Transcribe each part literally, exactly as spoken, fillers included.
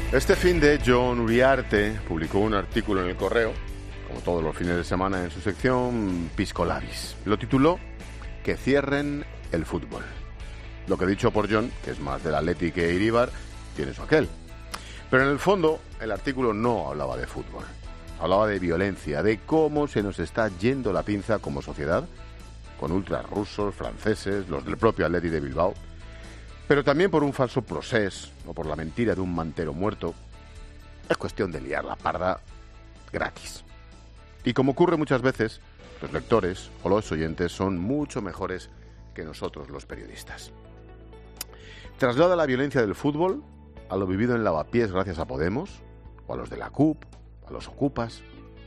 Este fin de Jon Uriarte publicó un artículo en El Correo, como todos los fines de semana, en su sección Pisco Labis. Lo tituló Que cierren el fútbol. Lo que dicho por Jon, que es más del Atleti que Iríbar, tiene su aquel. Pero en el fondo, el artículo no hablaba de fútbol. Hablaba de violencia, de cómo se nos está yendo la pinza como sociedad, con ultras rusos, franceses, los del propio Atleti de Bilbao, pero también por un falso procés o por la mentira de un mantero muerto. Es cuestión de liar la parda gratis. Y como ocurre muchas veces, los lectores o los oyentes son mucho mejores que nosotros los periodistas. Traslada la violencia del fútbol a lo vivido en Lavapiés gracias a Podemos, o a los de la C U P, a los Ocupas.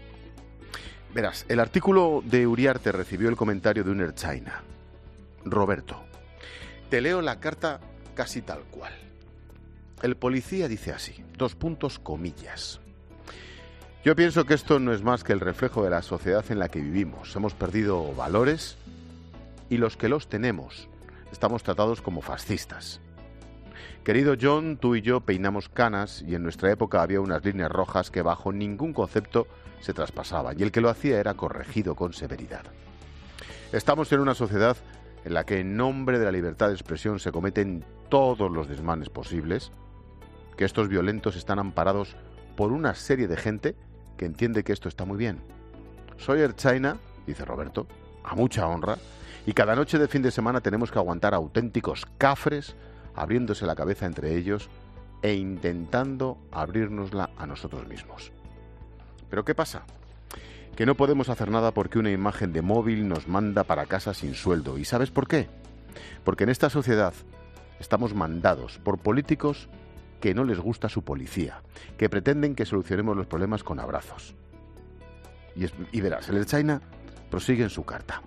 Verás, el artículo de Uriarte recibió el comentario de un ertzaina. Roberto, te leo la carta casi tal cual. El policía dice así, dos puntos, comillas. Yo pienso que esto no es más que el reflejo de la sociedad en la que vivimos. Hemos perdido valores y los que los tenemos estamos tratados como fascistas. Querido Jon, tú y yo peinamos canas y en nuestra época había unas líneas rojas que bajo ningún concepto se traspasaban y el que lo hacía era corregido con severidad. Estamos en una sociedad en la que en nombre de la libertad de expresión se cometen todos los desmanes posibles, que estos violentos están amparados por una serie de gente que entiende que esto está muy bien. Soy ertzaina, dice Roberto, a mucha honra, y cada noche de fin de semana tenemos que aguantar auténticos cafres abriéndose la cabeza entre ellos e intentando abrirnosla a nosotros mismos. ¿Pero qué pasa? Que no podemos hacer nada porque una imagen de móvil nos manda para casa sin sueldo. ¿Y sabes por qué? Porque en esta sociedad estamos mandados por políticos que no les gusta su policía, que pretenden que solucionemos los problemas con abrazos. Y, es, y verás, el ertzaina prosigue en su carta.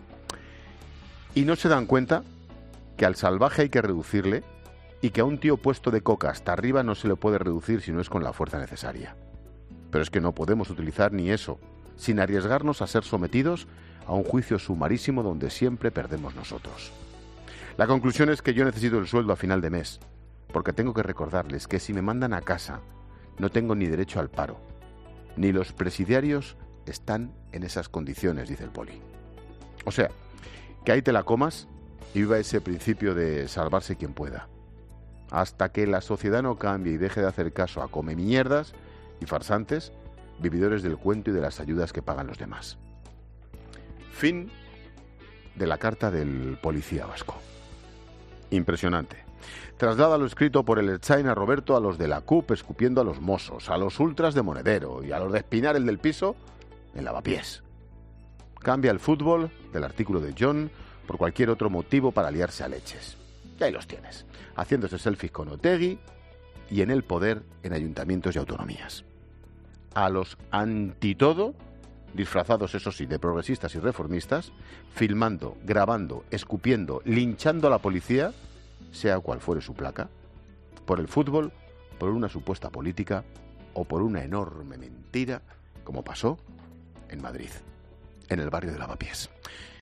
Y no se dan cuenta que al salvaje hay que reducirle y que a un tío puesto de coca hasta arriba no se le puede reducir si no es con la fuerza necesaria. Pero es que no podemos utilizar ni eso, sin arriesgarnos a ser sometidos a un juicio sumarísimo donde siempre perdemos nosotros. La conclusión es que yo necesito el sueldo a final de mes, porque tengo que recordarles que si me mandan a casa, no tengo ni derecho al paro. Ni los presidiarios están en esas condiciones, dice el poli. O sea, que ahí te la comas y viva ese principio de salvarse quien pueda. Hasta que la sociedad no cambie y deje de hacer caso a come mierdas y farsantes, vividores del cuento y de las ayudas que pagan los demás. Fin de la carta del policía vasco. Impresionante. Traslada lo escrito por el ertzaina Roberto a los de la C U P escupiendo a los mozos, a los ultras de Monedero y a los de Espinar, el del piso, en Lavapiés. Cambia el fútbol del artículo de Jon por cualquier otro motivo para liarse a leches. Y ahí los tienes, haciéndose selfies con Otegi y en el poder en ayuntamientos y autonomías. A los antitodo, disfrazados eso sí de progresistas y reformistas, filmando, grabando, escupiendo, linchando a la policía, sea cual fuere su placa, por el fútbol, por una supuesta política o por una enorme mentira, como pasó en Madrid, en el barrio de Lavapiés.